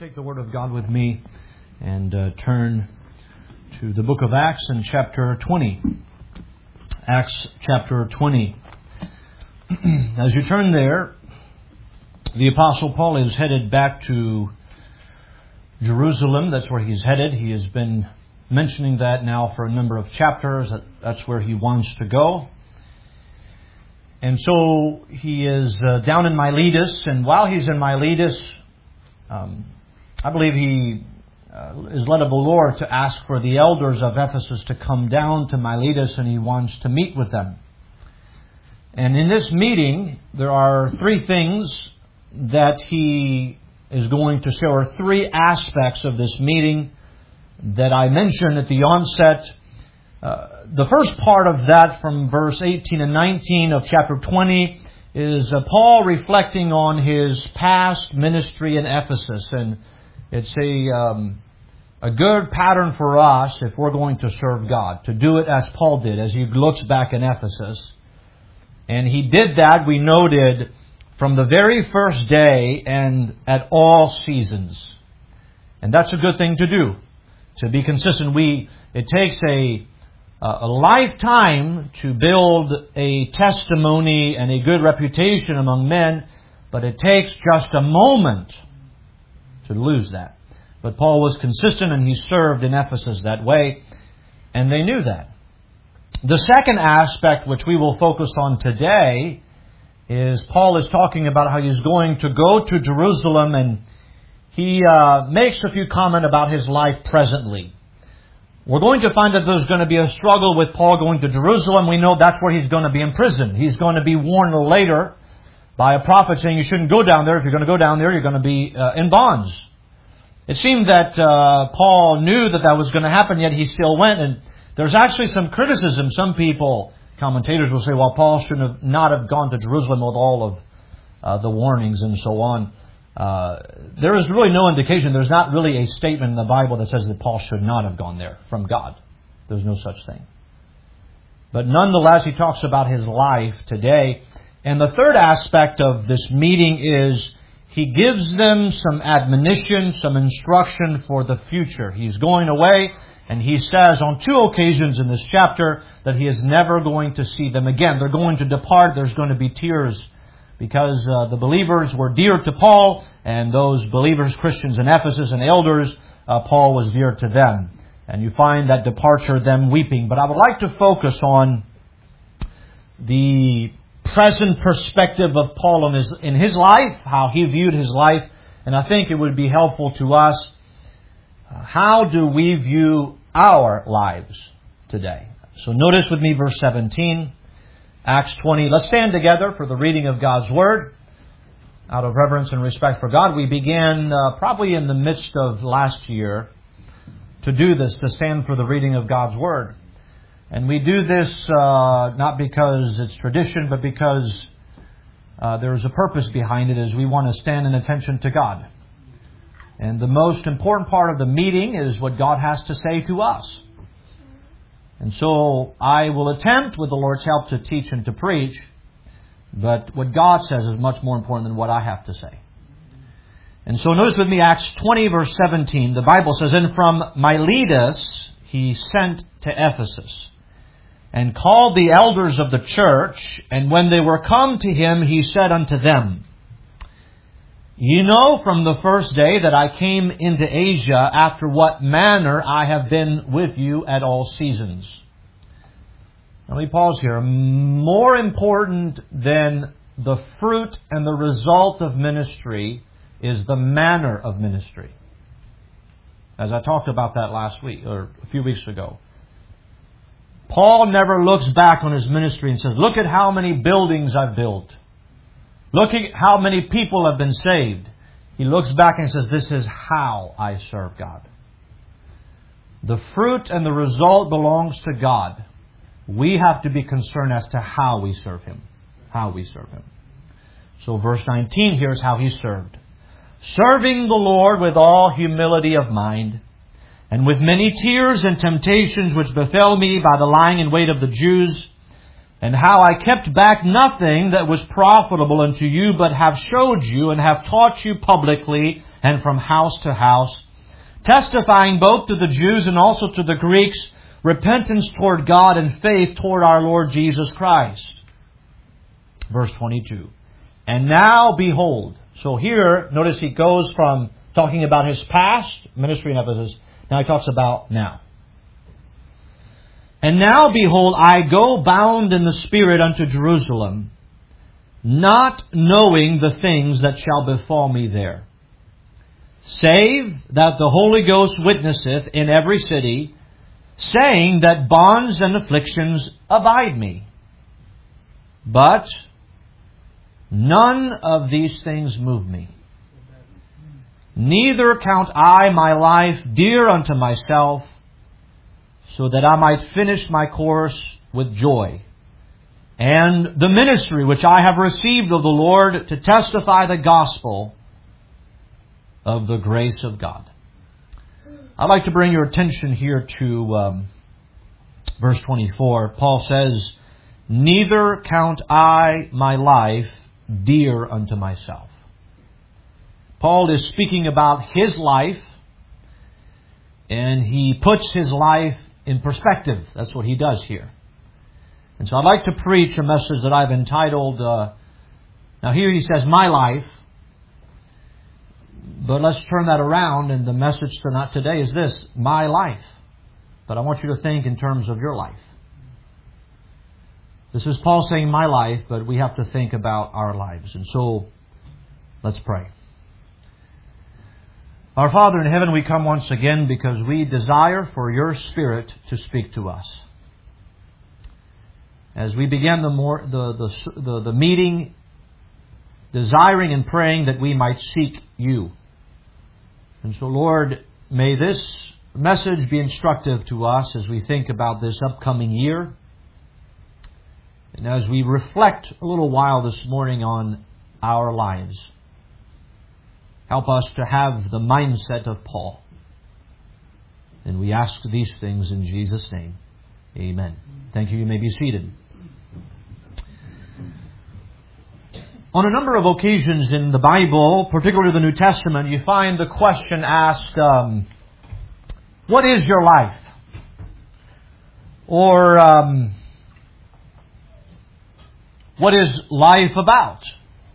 Take the Word of God with me and turn to the book of Acts in chapter 20. Acts chapter 20. As you turn there, the Apostle Paul is headed back to Jerusalem. That's where he's headed. He has been mentioning that now for a number of chapters. That's where he wants to go. And so he is down in Miletus, and while he's in Miletus, I believe he is led of the Lord to ask for the elders of Ephesus to come down to Miletus, and he wants to meet with them. And in this meeting, there are three things that he is going to show, or three aspects of this meeting that I mentioned at the onset. The first part of that, from verse 18 and 19 of chapter 20, is Paul reflecting on his past ministry in Ephesus. And it's a good pattern for us, if we're going to serve God, to do it as Paul did, as he looks back in Ephesus. And he did that, we noted, from the very first day and at all seasons. And that's a good thing to do, to be consistent. It takes a lifetime to build a testimony and a good reputation among men, but it takes just a moment to lose that. But Paul was consistent, and he served in Ephesus that way, and they knew that. The second aspect, which we will focus on today, is Paul is talking about how he's going to go to Jerusalem, and he makes a few comments about his life presently. We're going to find that there's going to be a struggle with Paul going to Jerusalem. We know that's where he's going to be imprisoned. He's going to be warned later by a prophet saying you shouldn't go down there. If you're going to go down there, you're going to be in bonds. It seemed that Paul knew that was going to happen, yet he still went. And there's actually some criticism. Some people, commentators will say, well, Paul should not have gone to Jerusalem with all of the warnings and so on. There is really no indication. There's not really a statement in the Bible that says that Paul should not have gone there from God. There's no such thing. But nonetheless, he talks about his life today. And the third aspect of this meeting is he gives them some admonition, some instruction for the future. He's going away, and he says on two occasions in this chapter that he is never going to see them again. They're going to depart. There's going to be tears, because the believers were dear to Paul, and those believers, Christians in Ephesus and elders, Paul was dear to them. And you find that departure, them weeping. But I would like to focus on the present perspective of Paul in his life, how he viewed his life. And I think it would be helpful to us. How do we view our lives today? So notice with me verse 17. Acts 20. Let's stand together for the reading of God's Word. Out of reverence and respect for God, we began probably in the midst of last year to do this, to stand for the reading of God's Word. And we do this not because it's tradition, but because there's a purpose behind it, as we want to stand in attention to God. And the most important part of the meeting is what God has to say to us. And so I will attempt, with the Lord's help, to teach and to preach. But what God says is much more important than what I have to say. And so notice with me Acts 20 verse 17. The Bible says, "And from Miletus he sent to Ephesus, and called the elders of the church. And when they were come to him, he said unto them, Ye know from the first day that I came into Asia, after what manner I have been with you at all seasons." Let me pause here. More important than the fruit and the result of ministry is the manner of ministry. As I talked about that last week, or a few weeks ago. Paul never looks back on his ministry and says, look at how many buildings I've built. Look at how many people have been saved. He looks back and says, this is how I serve God. The fruit and the result belongs to God. We have to be concerned as to how we serve Him. How we serve Him. So verse 19 here is how he served. "Serving the Lord with all humility of mind, and with many tears and temptations which befell me by the lying in wait of the Jews, and how I kept back nothing that was profitable unto you, but have showed you and have taught you publicly and from house to house, testifying both to the Jews and also to the Greeks, repentance toward God and faith toward our Lord Jesus Christ. Verse 22. And now behold. So here, notice he goes from talking about his past ministry in Ephesus. Now he talks about now. And now behold, I go bound in the Spirit unto Jerusalem, not knowing the things that shall befall me there, save that the Holy Ghost witnesseth in every city, saying that bonds and afflictions abide me. But none of these things move me. Neither count I my life dear unto myself, so that I might finish my course with joy, and the ministry which I have received of the Lord to testify the gospel of the grace of God. I'd like to bring your attention here to verse 24. Paul says, neither count I my life dear unto myself. Paul is speaking about his life, and he puts his life in perspective. That's what he does here. And so I'd like to preach a message that I've entitled, now here he says, my life. But let's turn that around, and the message for not today is this, my life. But I want you to think in terms of your life. This is Paul saying my life, but we have to think about our lives. And so, let's pray. Our Father in heaven, we come once again because we desire for your Spirit to speak to us. As we begin the meeting, desiring and praying that we might seek you. And so, Lord, may this message be instructive to us as we think about this upcoming year. And as we reflect a little while this morning on our lives. Help us to have the mindset of Paul. And we ask these things in Jesus' name. Amen. Thank you. You may be seated. On a number of occasions in the Bible, particularly the New Testament, you find the question asked, what is your life? Or, what is life about?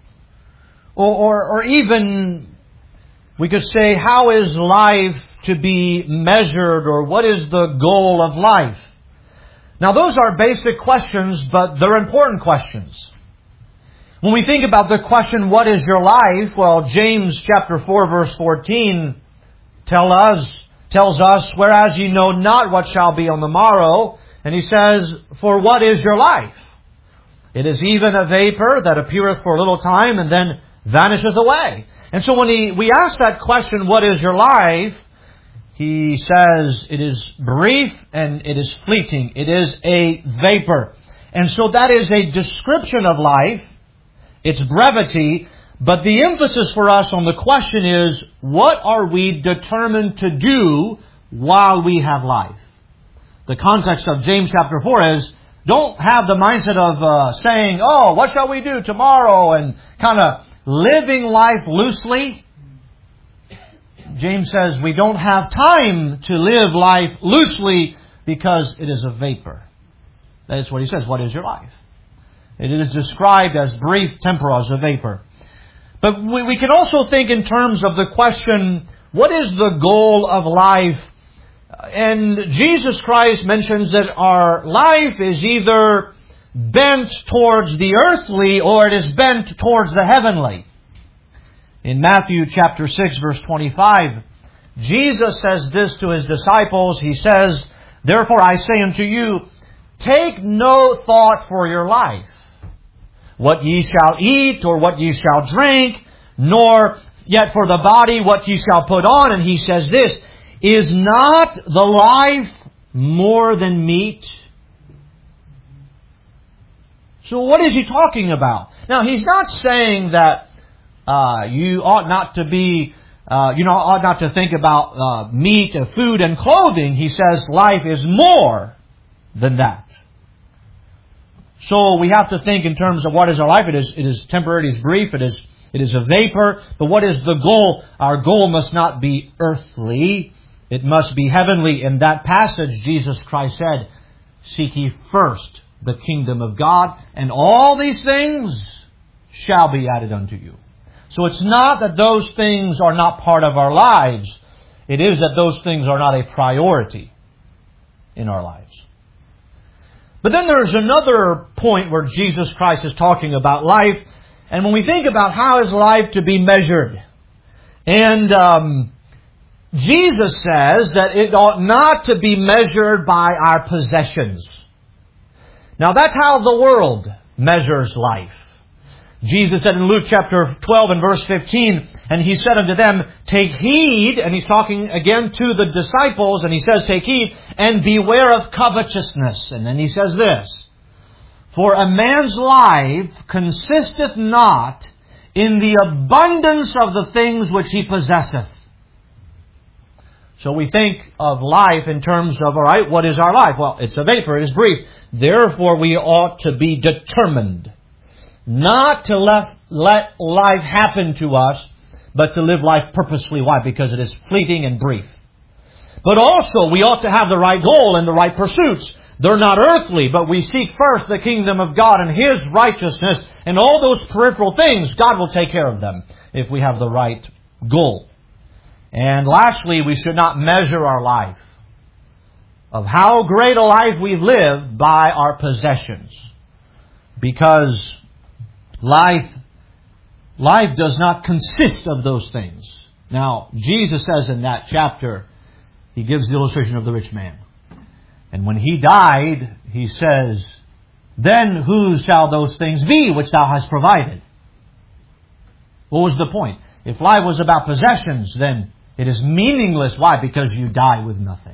Or even, we could say, how is life to be measured, or what is the goal of life? Now, those are basic questions, but they're important questions. When we think about the question, what is your life? Well, James chapter 4, verse 14 tells us, whereas ye know not what shall be on the morrow, and he says, for what is your life? It is even a vapor that appeareth for a little time and then vanisheth away. And so when we ask that question, what is your life? He says it is brief and it is fleeting. It is a vapor. And so that is a description of life. It's brevity. But the emphasis for us on the question is, what are we determined to do while we have life? The context of James chapter 4 is, don't have the mindset of saying, oh, what shall we do tomorrow? And kind of living life loosely. James says we don't have time to live life loosely because it is a vapor. That is what he says. What is your life? It is described as brief, temporal, as a vapor. But we can also think in terms of the question, what is the goal of life? And Jesus Christ mentions that our life is either bent towards the earthly or it is bent towards the heavenly. In Matthew chapter 6, verse 25, Jesus says this to His disciples. He says, therefore I say unto you, take no thought for your life, what ye shall eat or what ye shall drink, nor yet for the body what ye shall put on. And He says this, is not the life more than meat? So what is He talking about? Now, He's not saying that you ought not to be, ought not to think about meat, food, and clothing. He says life is more than that. So we have to think in terms of what is our life. It is temporary, it is brief, it is a vapor. But what is the goal? Our goal must not be earthly. It must be heavenly. In that passage, Jesus Christ said, "Seek ye first the kingdom of God, and all these things shall be added unto you." So it's not that those things are not part of our lives. It is that those things are not a priority in our lives. But then there's another point where Jesus Christ is talking about life. And when we think about how is life to be measured, and Jesus says that it ought not to be measured by our possessions. Now that's how the world measures life. Jesus said in Luke chapter 12 and verse 15, "And He said unto them, Take heed," and He's talking again to the disciples, and He says, "Take heed, and beware of covetousness." And then He says this, "For a man's life consisteth not in the abundance of the things which he possesseth." So we think of life in terms of, all right, what is our life? Well, it's a vapor, it is brief. Therefore, we ought to be determined not to let life happen to us, but to live life purposefully. Why? Because it is fleeting and brief. But also, we ought to have the right goal and the right pursuits. They're not earthly, but we seek first the kingdom of God and His righteousness, and all those peripheral things, God will take care of them if we have the right goal. And lastly, we should not measure our life of how great a life we've lived by our possessions. Because life does not consist of those things. Now, Jesus says in that chapter, He gives the illustration of the rich man. And when he died, He says, "Then whose shall those things be which thou hast provided?" What was the point? If life was about possessions, then it is meaningless. Why? Because you die with nothing.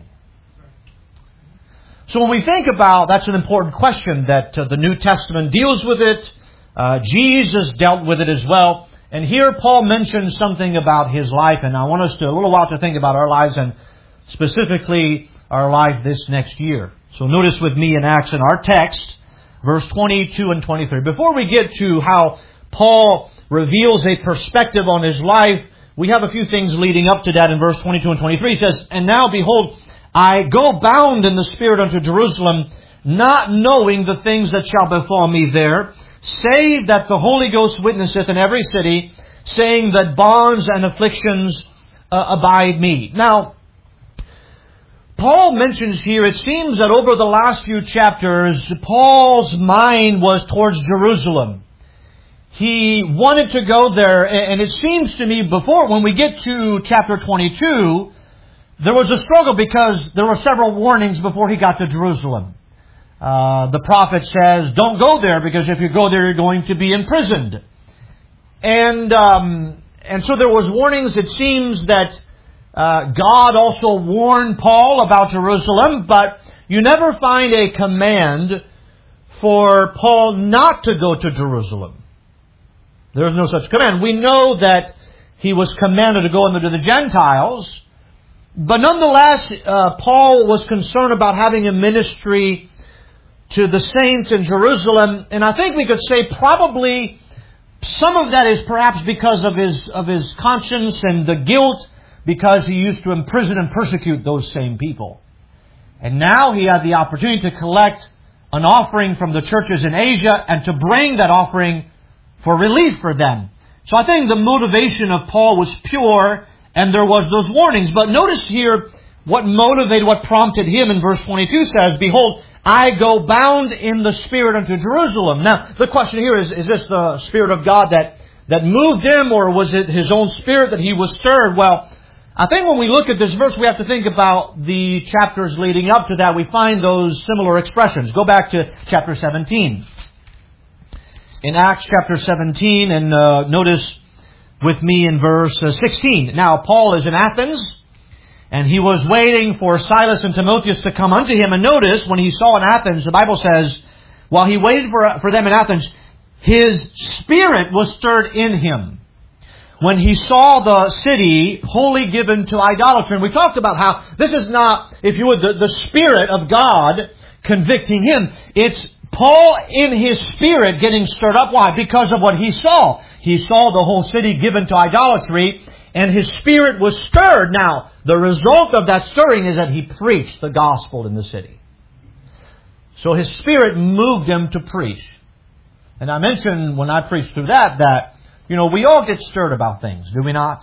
So when we think about, that's an important question that the New Testament deals with it. Jesus dealt with it as well. And here Paul mentions something about his life, and I want us to a little while to think about our lives, and specifically our life this next year. So notice with me in Acts in our text, verse 22 and 23. Before we get to how Paul reveals a perspective on his life, we have a few things leading up to that in verse 22 and 23. He says, "And now behold, I go bound in the Spirit unto Jerusalem, not knowing the things that shall befall me there, save that the Holy Ghost witnesseth in every city, saying that bonds and afflictions abide me." Now, Paul mentions here, it seems that over the last few chapters, Paul's mind was towards Jerusalem. He wanted to go there, and it seems to me before, when we get to chapter 22, there was a struggle because there were several warnings before he got to Jerusalem. The prophet says, "Don't go there, because if you go there, you're going to be imprisoned." And so there was warnings. It seems that God also warned Paul about Jerusalem, but you never find a command for Paul not to go to Jerusalem. There is no such command. We know that he was commanded to go into the Gentiles, but nonetheless, Paul was concerned about having a ministry to the saints in Jerusalem, and I think we could say probably some of that is perhaps because of his conscience and the guilt, because he used to imprison and persecute those same people. And now he had the opportunity to collect an offering from the churches in Asia and to bring that offering for relief for them. So I think the motivation of Paul was pure, and there was those warnings. But notice here what motivated, what prompted him in verse 22 says, "Behold, I go bound in the Spirit unto Jerusalem." Now, the question here is this the Spirit of God that moved him, or was it his own spirit that he was stirred? Well, I think when we look at this verse, we have to think about the chapters leading up to that. We find those similar expressions. Go back to chapter 17. In Acts chapter 17, and notice with me in verse 16. "Now Paul is in Athens, and he was waiting for Silas and Timotheus to come unto him. And notice, when he saw in Athens, the Bible says, while he waited for them in Athens, his spirit was stirred in him when he saw the city wholly given to idolatry." And we talked about how this is not, if you would, the Spirit of God convicting him. It's Paul, in his spirit, getting stirred up. Why? Because of what he saw. He saw the whole city given to idolatry, and his spirit was stirred. Now, the result of that stirring is that he preached the gospel in the city. So his spirit moved him to preach. And I mentioned when I preached through that, we all get stirred about things, do we not?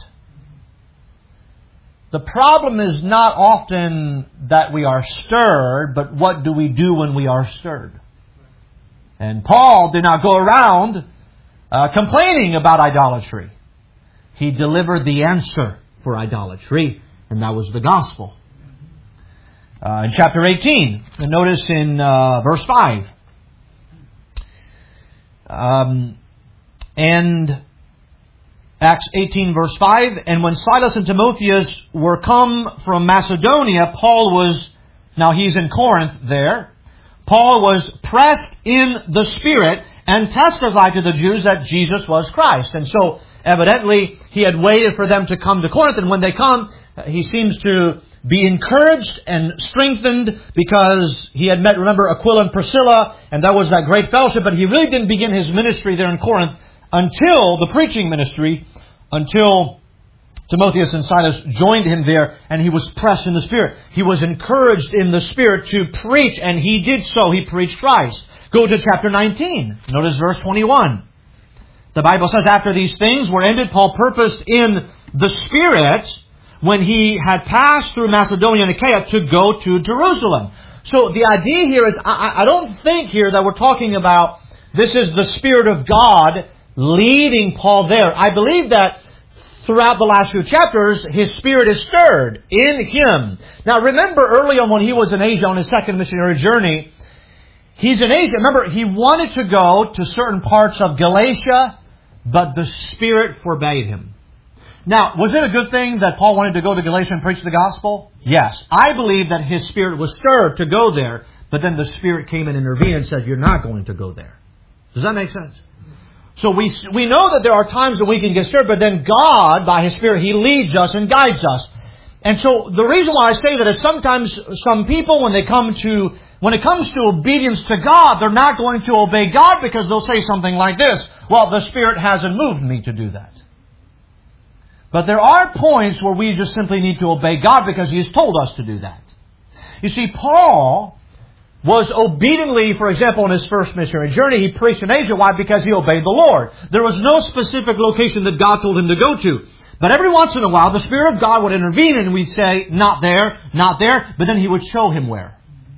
The problem is not often that we are stirred, but what do we do when we are stirred? And Paul did not go around complaining about idolatry. He delivered the answer for idolatry, and that was the gospel. In chapter 18, notice in verse 5. And Acts 18 verse 5, and when Silas and Timotheus were come from Macedonia, now he's in Corinth there, Paul was pressed in the Spirit and testified to the Jews that Jesus was Christ. And so, evidently, he had waited for them to come to Corinth, and when they come, he seems to be encouraged and strengthened because he had met, remember, Aquila and Priscilla, and that was that great fellowship, but he really didn't begin his ministry there in Corinth until the preaching ministry, until Timotheus and Silas joined him there, and he was pressed in the Spirit. He was encouraged in the Spirit to preach, and he did so. He preached Christ. Go to chapter 19. Notice verse 21. The Bible says, after these things were ended, Paul purposed in the Spirit, when he had passed through Macedonia and Achaia, to go to Jerusalem. So the idea here is, I don't think here that we're talking about this is the Spirit of God leading Paul there. I believe that throughout the last few chapters, his spirit is stirred in him. Now remember early on when he was in Asia on his second missionary journey, he's in Asia. Remember, he wanted to go to certain parts of Galatia, but the Spirit forbade him. Now, was it a good thing that Paul wanted to go to Galatia and preach the gospel? Yes. I believe that his spirit was stirred to go there, but then the Spirit came and intervened and said, you're not going to go there. Does that make sense? So we know that there are times that we can get stirred, but then God, by His Spirit, He leads us and guides us. And so the reason why I say that is sometimes some people, when it comes to obedience to God, they're not going to obey God because they'll say something like this, well, the Spirit hasn't moved me to do that. But there are points where we just simply need to obey God because He has told us to do that. You see, Paul was obediently, for example, on his first missionary journey, he preached in Asia. Why? Because he obeyed the Lord. There was no specific location that God told him to go to. But every once in a while, the Spirit of God would intervene and we'd say, not there, but then He would show him where.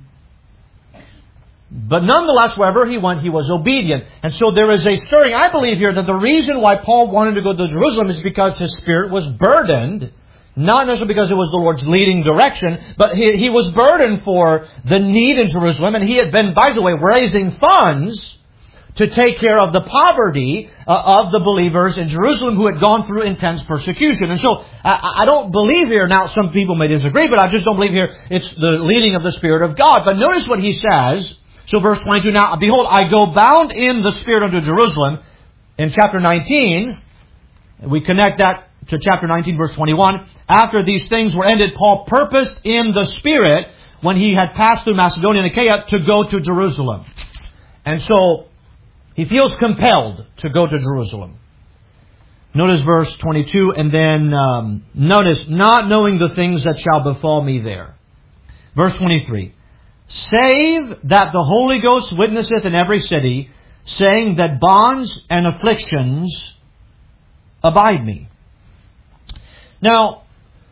But nonetheless, wherever he went, he was obedient. And so there is a stirring. I believe here that the reason why Paul wanted to go to Jerusalem is because his spirit was burdened. Not necessarily because it was the Lord's leading direction, but he was burdened for the need in Jerusalem. And he had been, by the way, raising funds to take care of the poverty of the believers in Jerusalem who had gone through intense persecution. And so I don't believe here, now some people may disagree, but I just don't believe here it's the leading of the Spirit of God. But notice what he says. So verse 22, now, behold, I go bound in the Spirit unto Jerusalem. In chapter 19, we connect that to chapter 19, verse 21. After these things were ended, Paul purposed in the Spirit, when he had passed through Macedonia and Achaia, to go to Jerusalem. And so, he feels compelled to go to Jerusalem. Notice verse 22, and then notice, not knowing the things that shall befall me there. Verse 23. Save that the Holy Ghost witnesseth in every city, saying that bonds and afflictions abide me. Now,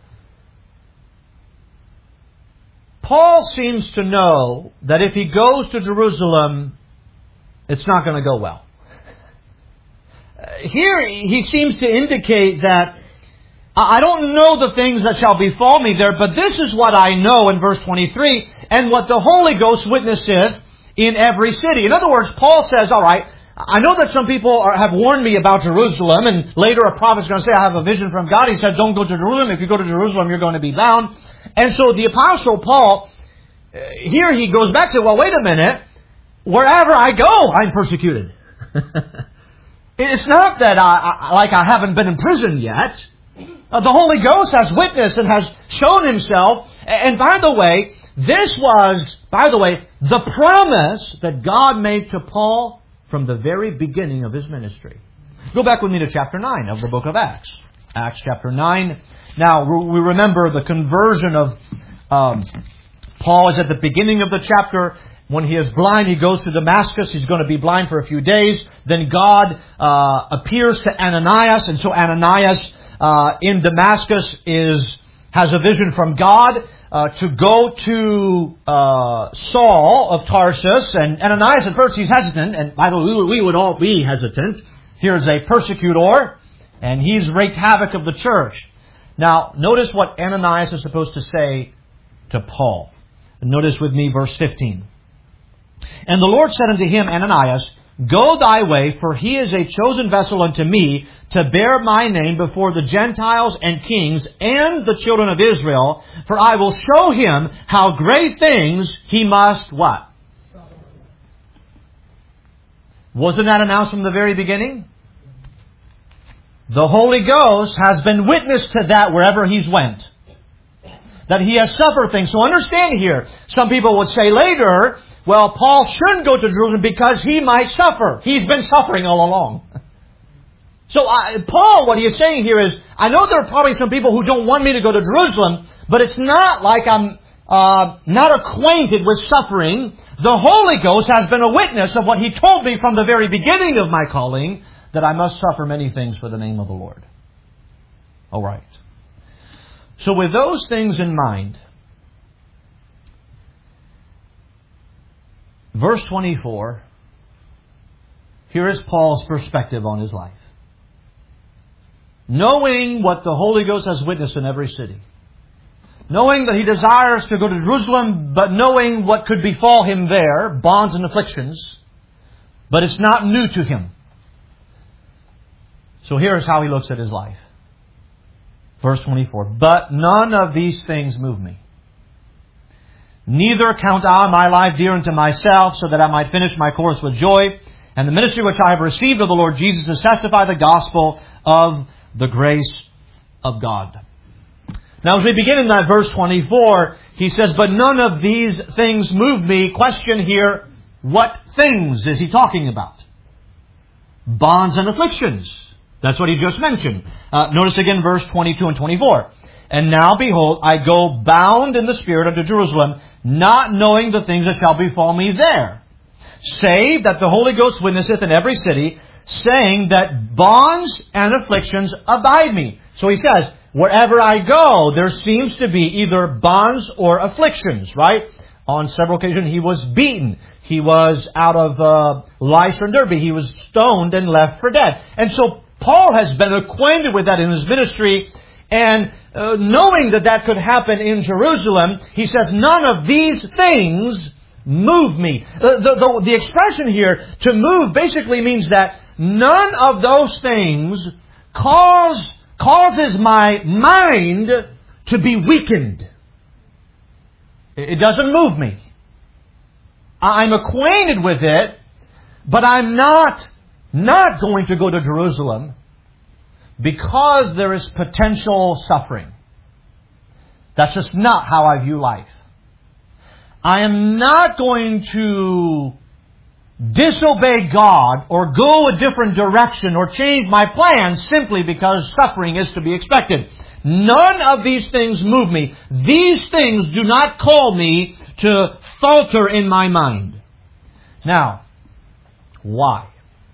Paul seems to know that if he goes to Jerusalem, it's not going to go well. Here he seems to indicate that I don't know the things that shall befall me there, but this is what I know in verse 23, and what the Holy Ghost witnesseth in every city. In other words, Paul says, all right, I know that some people have warned me about Jerusalem, and later a prophet's going to say, I have a vision from God. He said, don't go to Jerusalem. If you go to Jerusalem, you're going to be bound. And so the Apostle Paul, here he goes back to, well, wait a minute. Wherever I go, I'm persecuted. It's not that I haven't been in prison yet. The Holy Ghost has witnessed and has shown Himself. And by the way, This was, by the way, the promise that God made to Paul from the very beginning of his ministry. Go back with me to chapter 9 of the book of Acts. Acts chapter 9. Now, we remember the conversion of Paul is at the beginning of the chapter. When he is blind, he goes to Damascus. He's going to be blind for a few days. Then God appears to Ananias. And so Ananias in Damascus has a vision from God to go to Saul of Tarsus. And Ananias at first he's hesitant. And by the way, we would all be hesitant. Here's a persecutor. And he's wreaked havoc of the church. Now, notice what Ananias is supposed to say to Paul. Notice with me verse 15. And the Lord said unto him, Ananias, go thy way, for he is a chosen vessel unto me to bear my name before the Gentiles and kings and the children of Israel. For I will show him how great things he must what? Wasn't that announced from the very beginning? The Holy Ghost has been witness to that wherever He's went. That He has suffered things. So understand here, some people would say later, well, Paul shouldn't go to Jerusalem because he might suffer. He's been suffering all along. So Paul, what he is saying here is, I know there are probably some people who don't want me to go to Jerusalem, but it's not like I'm not acquainted with suffering. The Holy Ghost has been a witness of what He told me from the very beginning of my calling, that I must suffer many things for the name of the Lord. All right. So with those things in mind, verse 24, here is Paul's perspective on his life. Knowing what the Holy Ghost has witnessed in every city, knowing that he desires to go to Jerusalem, but knowing what could befall him there, bonds and afflictions, but it's not new to him. So here's how he looks at his life. Verse 24. But none of these things move me. Neither count I my life dear unto myself, so that I might finish my course with joy, and the ministry which I have received of the Lord Jesus to testify the gospel of the grace of God. Now as we begin in that verse 24, he says, but none of these things move me. Question here, what things is he talking about? Bonds and afflictions. That's what he just mentioned. Notice again verse 22 and 24. And now, behold, I go bound in the Spirit unto Jerusalem, not knowing the things that shall befall me there. Save that the Holy Ghost witnesseth in every city, saying that bonds and afflictions abide me. So he says, wherever I go, there seems to be either bonds or afflictions, right? On several occasions he was beaten. He was out of Lystra and Derbe. He was stoned and left for dead. And so Paul has been acquainted with that in his ministry, and knowing that that could happen in Jerusalem, he says, none of these things move me. The expression here, to move, basically means that none of those things causes my mind to be weakened. It doesn't move me. I'm acquainted with it, but I'm not going to go to Jerusalem because there is potential suffering. That's just not how I view life. I am not going to disobey God or go a different direction or change my plans simply because suffering is to be expected. None of these things move me. These things do not call me to falter in my mind. Now, why?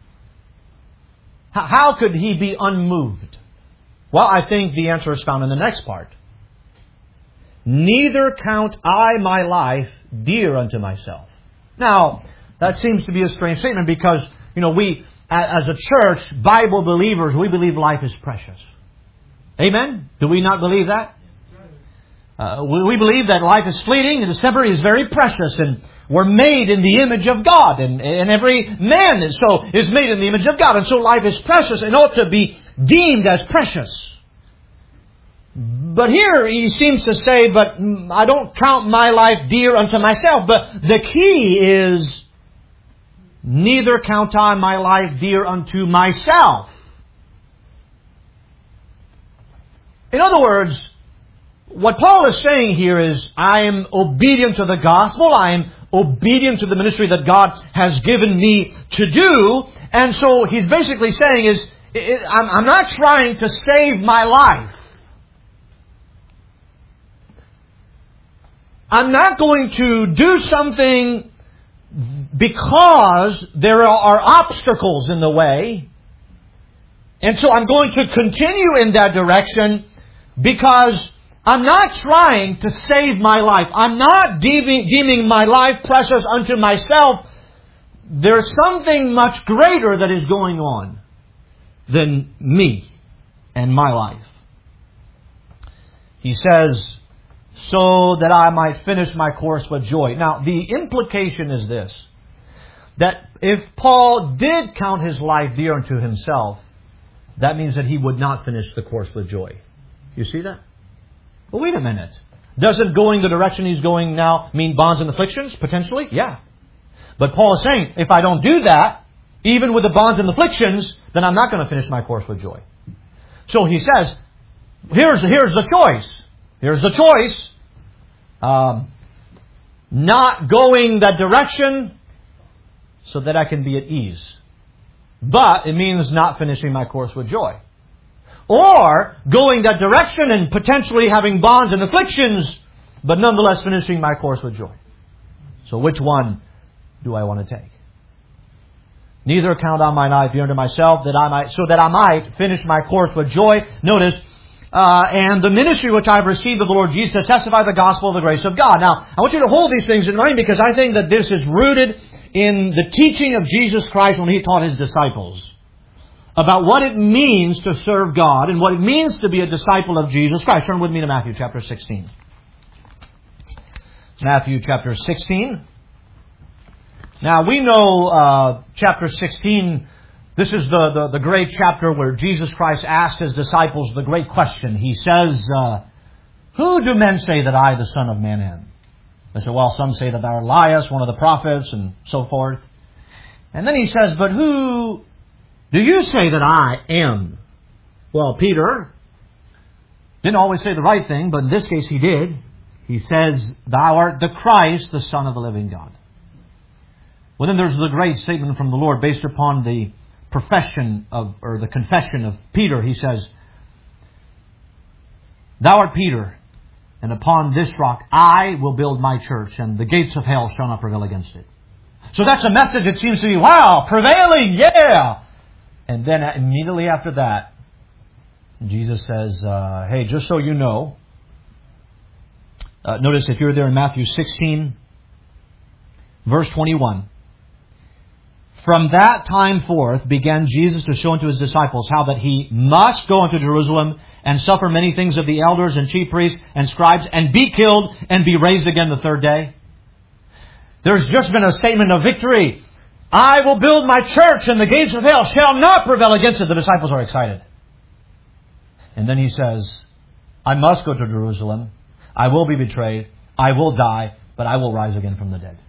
How could he be unmoved? Well, I think the answer is found in the next part. Neither count I my life dear unto myself. Now, that seems to be a strange statement because, we, as a church, Bible believers, we believe life is precious. Amen? Do we not believe that? We believe that life is fleeting and is temporary, is very precious, and we're made in the image of God, and every man is made in the image of God, and so life is precious and ought to be deemed as precious. But here he seems to say, but I don't count my life dear unto myself. But the key is, neither count I my life dear unto myself. In other words, what Paul is saying here is, I am obedient to the gospel. I am obedient to the ministry that God has given me to do. And so he's basically saying is, I'm not trying to save my life. I'm not going to do something because there are obstacles in the way. And so I'm going to continue in that direction because I'm not trying to save my life. I'm not deeming my life precious unto myself. There's something much greater that is going on than me and my life. He says, so that I might finish my course with joy. Now, the implication is this, that if Paul did count his life dear unto himself, that means that he would not finish the course with joy. You see that? But wait a minute. Doesn't going the direction he's going now mean bonds and afflictions, potentially? Yeah. But Paul is saying, if I don't do that, even with the bonds and afflictions, then I'm not going to finish my course with joy. So he says, here's the choice. Here's the choice. Not going that direction so that I can be at ease. But it means not finishing my course with joy. Or going that direction and potentially having bonds and afflictions, but nonetheless finishing my course with joy. So which one do I want to take? Neither count on my life dear unto myself, so that I might finish my course with joy. Notice, and the ministry which I have received of the Lord Jesus to testify the gospel of the grace of God. Now, I want you to hold these things in mind because I think that this is rooted in the teaching of Jesus Christ when He taught His disciples about what it means to serve God and what it means to be a disciple of Jesus Christ. Turn with me to Matthew chapter 16. Matthew chapter 16. Now, we know chapter 16, this is the great chapter where Jesus Christ asked His disciples the great question. He says, who do men say that I, the Son of Man, am? They say, well, some say that thou art Elias, one of the prophets, and so forth. And then He says, but who do you say that I am? Well, Peter didn't always say the right thing, but in this case he did. He says, thou art the Christ, the Son of the living God. Well, then there's the great statement from the Lord based upon the profession or the confession of Peter. He says, thou art Peter, and upon this rock I will build my church, and the gates of hell shall not prevail against it. So that's a message that seems to be, wow, prevailing, yeah! And then immediately after that, Jesus says, hey, just so you know, notice if you're there in Matthew 16, verse 21. From that time forth began Jesus to show unto His disciples how that He must go unto Jerusalem and suffer many things of the elders and chief priests and scribes and be killed and be raised again the third day. There's just been a statement of victory. I will build my church and the gates of hell shall not prevail against it. The disciples are excited. And then He says, I must go to Jerusalem. I will be betrayed. I will die, but I will rise again from the dead.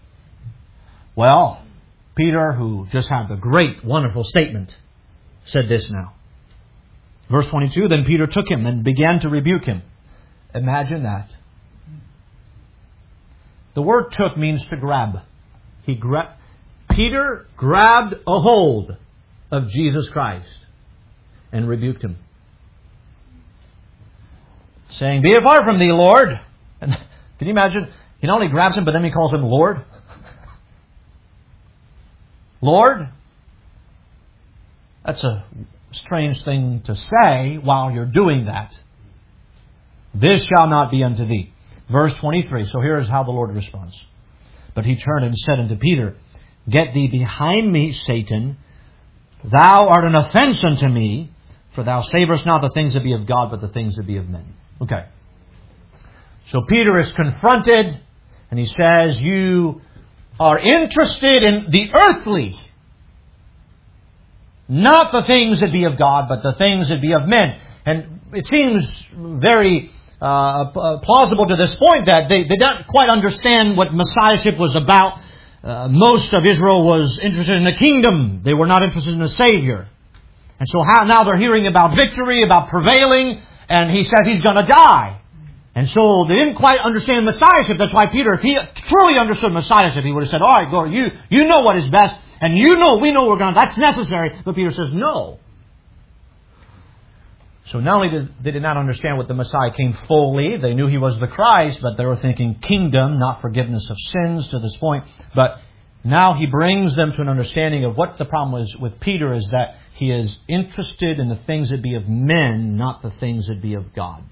Well, Peter, who just had the great, wonderful statement, said this now. Verse 22, then Peter took him and began to rebuke him. Imagine that. The word took means to grab. Peter grabbed a hold of Jesus Christ and rebuked Him, saying, be apart from thee, Lord. And can you imagine? He not only grabs Him, but then He calls Him Lord. Lord? That's a strange thing to say while you're doing that. This shall not be unto thee. Verse 23. So here is how the Lord responds. But He turned and said unto Peter, get thee behind me, Satan. Thou art an offense unto me, for thou savorest not the things that be of God, but the things that be of men. Okay. So Peter is confronted, and he says, you are interested in the earthly, not the things that be of God, but the things that be of men. And it seems very plausible to this point that they don't quite understand what Messiahship was about. Most of Israel was interested in the kingdom. They were not interested in the Savior. And so now they're hearing about victory, about prevailing, and he says he's going to die. And so they didn't quite understand Messiahship. That's why Peter, if he truly understood Messiahship, he would have said, all right, Lord, you know what is best. And we know that's necessary. But Peter says, no. So not only did they not understand what the Messiah came fully, they knew He was the Christ, but they were thinking kingdom, not forgiveness of sins to this point. But now He brings them to an understanding of what the problem was with Peter is that he is interested in the things that be of men, not the things that be of God.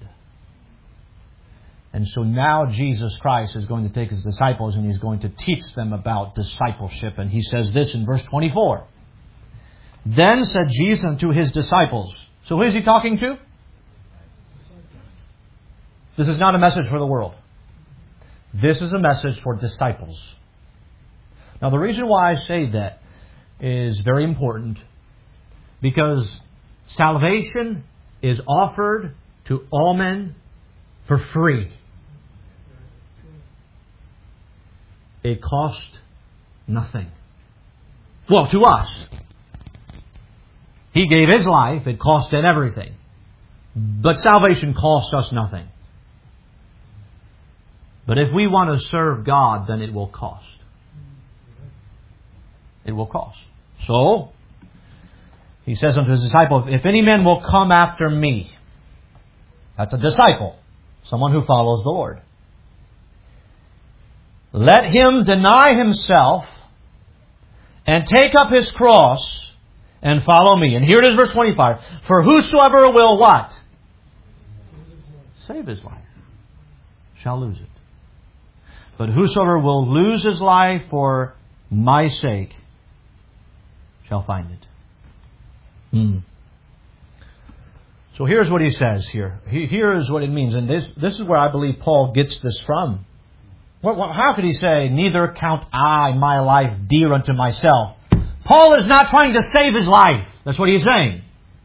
And so now Jesus Christ is going to take His disciples and He's going to teach them about discipleship. And He says this in verse 24. Then said Jesus unto His disciples. So who is He talking to? This is not a message for the world. This is a message for disciples. Now the reason why I say that is very important because salvation is offered to all men for free. It costs nothing. Well, to us. He gave His life. It costed everything. But salvation costs us nothing. But if we want to serve God, then it will cost. It will cost. So, He says unto His disciples, if any man will come after me, that's a disciple, someone who follows the Lord. Let him deny himself and take up his cross and follow me. And here it is, verse 25. For whosoever will what? Save his life shall lose it. But whosoever will lose his life for my sake shall find it. So here's what he says here. Here's what it means. And this is where I believe Paul gets this from. How could he say, neither count I my life dear unto myself? Paul is not trying to save his life. That's what he's saying.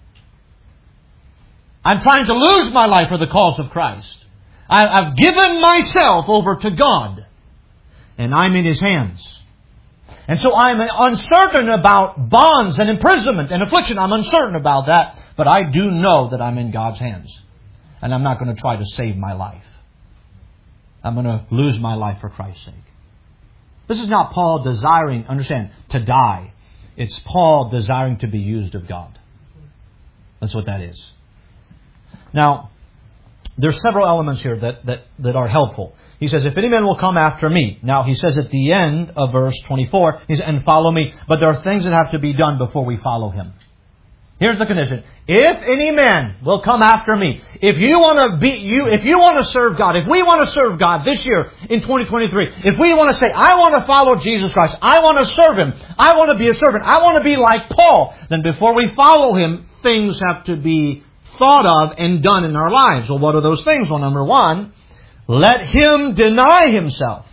I'm trying to lose my life for the cause of Christ. I've given myself over to God. And I'm in His hands. And so I'm uncertain about bonds and imprisonment and affliction. I'm uncertain about that. But I do know that I'm in God's hands. And I'm not going to try to save my life. I'm going to lose my life for Christ's sake. This is not Paul desiring, understand, to die. It's Paul desiring to be used of God. That's what that is. Now, there's several elements here that are helpful. He says, if any man will come after me. Now, he says at the end of verse 24, he says, and follow me. But there are things that have to be done before we follow Him. Here's the condition. If any man will come after me, if you want to serve God, if we want to serve God this year in 2023, if we want to say, I want to follow Jesus Christ, I want to serve Him, I want to be a servant, I want to be like Paul, then before we follow Him, things have to be thought of and done in our lives. Well, what are those things? Well, number one, let him deny himself.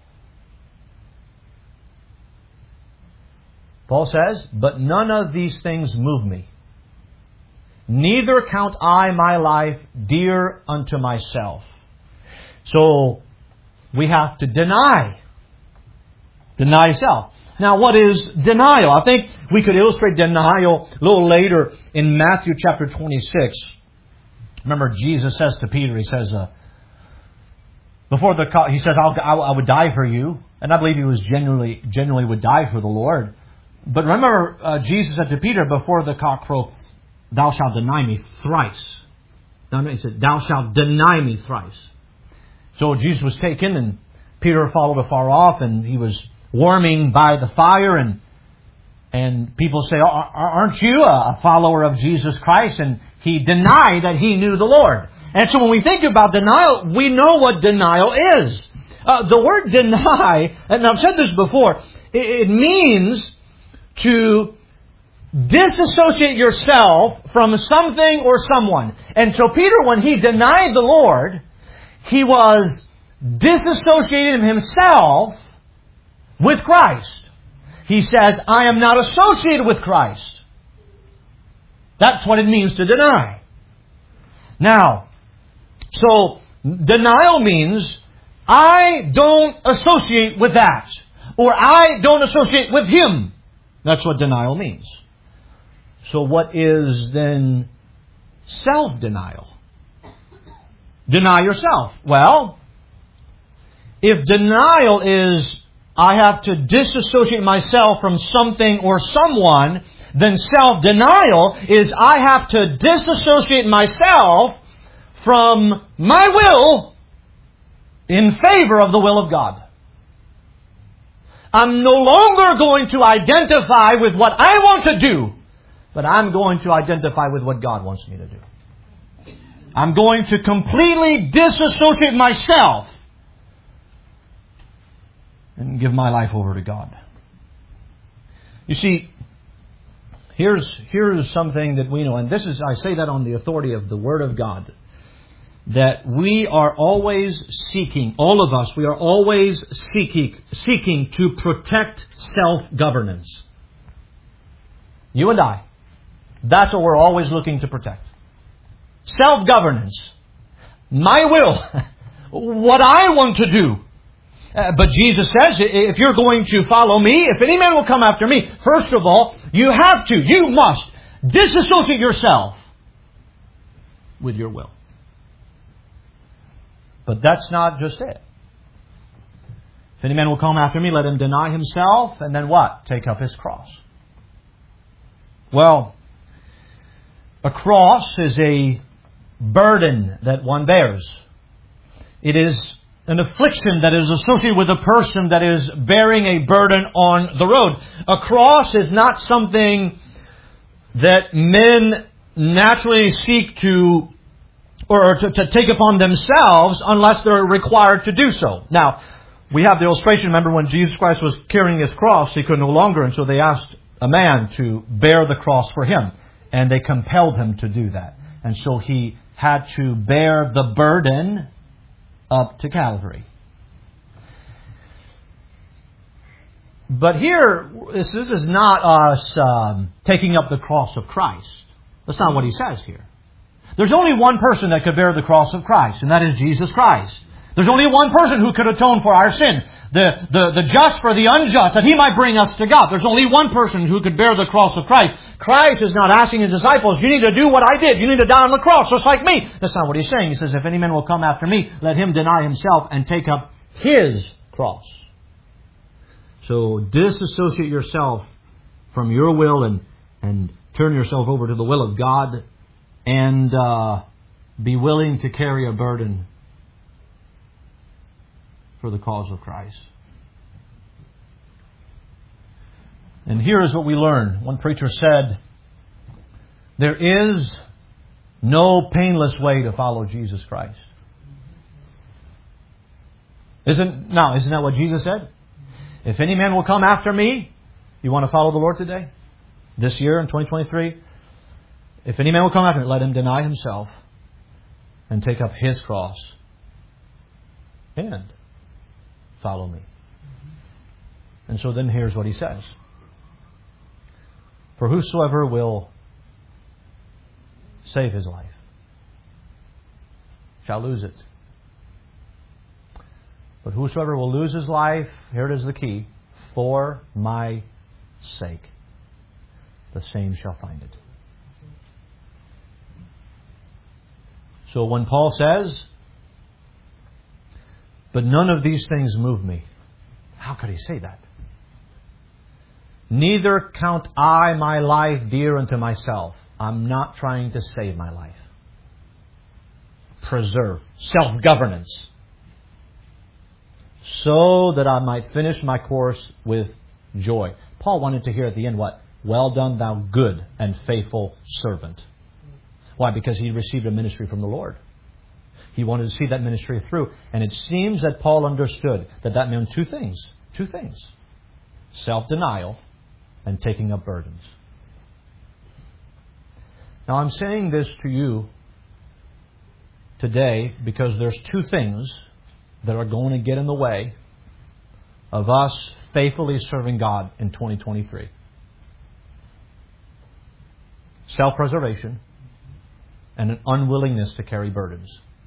Paul says, but none of these things move me. Neither count I my life dear unto myself. So, we have to deny. Deny self. Now, what is denial? I think we could illustrate denial a little later in Matthew chapter 26. Remember, Jesus says to Peter, He says, He says, I would die for you. And I believe He was genuinely would die for the Lord. But remember, Jesus said to Peter, before the cock crow, thou shalt deny me thrice. He said, thou shalt deny me thrice. So Jesus was taken and Peter followed afar off and he was warming by the fire and people say, aren't you a follower of Jesus Christ? And he denied that he knew the Lord. And so when we think about denial, we know what denial is. The word deny, and I've said this before, it means to disassociate yourself from something or someone. And so Peter, when he denied the Lord, he was disassociating himself with Christ. He says, I am not associated with Christ. That's what it means to deny. Now, so denial means I don't associate with that. Or I don't associate with Him. That's what denial means. So what is then self-denial? Deny yourself. Well, if denial is I have to disassociate myself from something or someone, then self-denial is I have to disassociate myself from my will in favor of the will of God. I'm no longer going to identify with what I want to do, but I'm going to identify with what God wants me to do. I'm going to completely disassociate myself and give my life over to God. You see, here's something that we know, and this is, I say that on the authority of the Word of God, that we are always seeking, all of us, we are always seeking to protect self-governance. You and I. That's what we're always looking to protect. Self-governance. My will. What I want to do. But Jesus says, if you're going to follow me, if any man will come after me, first of all, you must disassociate yourself with your will. But that's not just it. If any man will come after me, let him deny himself, and then what? Take up his cross. Well, a cross is a burden that one bears. It is an affliction that is associated with a person that is bearing a burden on the road. A cross is not something that men naturally seek to take upon themselves unless they're required to do so. Now, we have the illustration. Remember when Jesus Christ was carrying His cross, He could no longer, and so they asked a man to bear the cross for Him. And they compelled Him to do that. And so He had to bear the burden up to Calvary. But here, this is not us taking up the cross of Christ. That's not what He says here. There's only one person that could bear the cross of Christ, and that is Jesus Christ. There's only one person who could atone for our sin, the just for the unjust, that He might bring us to God. There's only one person who could bear the cross of Christ. Christ is not asking His disciples, you need to do what I did. You need to die on the cross just like me. That's not what He's saying. He says, if any man will come after me, let him deny himself and take up his cross. So disassociate yourself from your will and turn yourself over to the will of God, and be willing to carry a burden for the cause of Christ. And here is what we learn. One preacher said, there is no painless way to follow Jesus Christ. Isn't that what Jesus said? If any man will come after me, you want to follow the Lord today? This year in 2023? If any man will come after me, let him deny himself and take up his cross and follow me. And so then here's what He says. For whosoever will save his life shall lose it. But whosoever will lose his life, here it is the key, for my sake, the same shall find it. So when Paul says, but none of these things move me, how could he say that? Neither count I my life dear unto myself. I'm not trying to save my life. Preserve. Self-governance. So that I might finish my course with joy. Paul wanted to hear at the end what? Well done, thou good and faithful servant. Why? Because he received a ministry from the Lord. He wanted to see that ministry through. And it seems that Paul understood that meant two things. Two things. Self-denial and taking up burdens. Now I'm saying this to you today because there's two things that are going to get in the way of us faithfully serving God in 2023. Self-preservation and an unwillingness to carry burdens.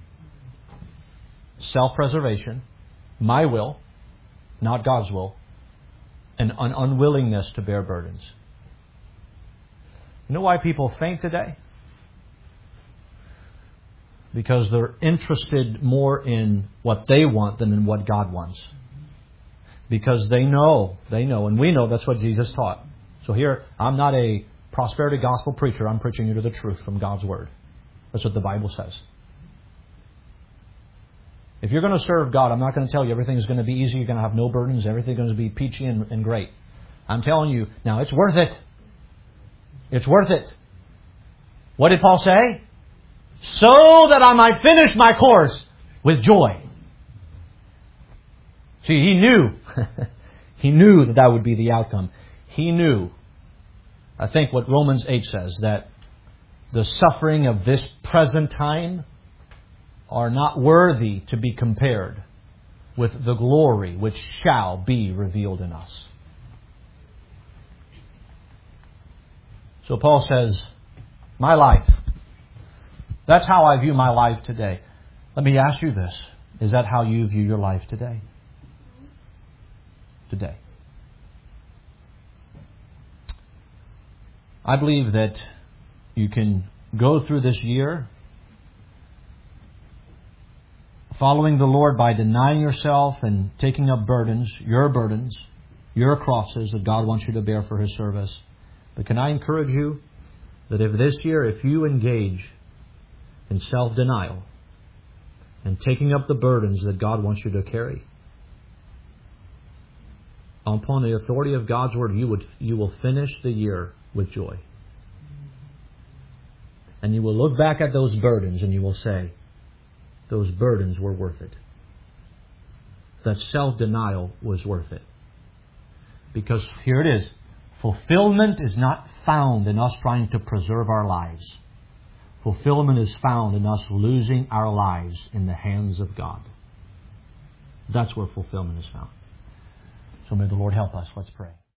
Self-preservation, my will, not God's will, and an unwillingness to bear burdens. You know why people faint today? Because they're interested more in what they want than in what God wants. Because they know, and we know that's what Jesus taught. So here, I'm not a prosperity gospel preacher. I'm preaching you to the truth from God's Word. That's what the Bible says. If you're going to serve God, I'm not going to tell you everything's going to be easy. You're going to have no burdens. Everything's going to be peachy and great. I'm telling you, now it's worth it. It's worth it. What did Paul say? So that I might finish my course with joy. See, he knew. He knew that would be the outcome. He knew, I think what Romans 8 says, that the suffering of this present time are not worthy to be compared with the glory which shall be revealed in us. So Paul says, my life. That's how I view my life today. Let me ask you this. Is that how you view your life today? Today. I believe that you can go through this year following the Lord by denying yourself and taking up burdens, your crosses that God wants you to bear for His service. But can I encourage you that if you engage in self-denial and taking up the burdens that God wants you to carry, upon the authority of God's Word, you will finish the year with joy. And you will look back at those burdens and you will say, those burdens were worth it. That self-denial was worth it. Because here it is. Fulfillment is not found in us trying to preserve our lives. Fulfillment is found in us losing our lives in the hands of God. That's where fulfillment is found. So may the Lord help us. Let's pray.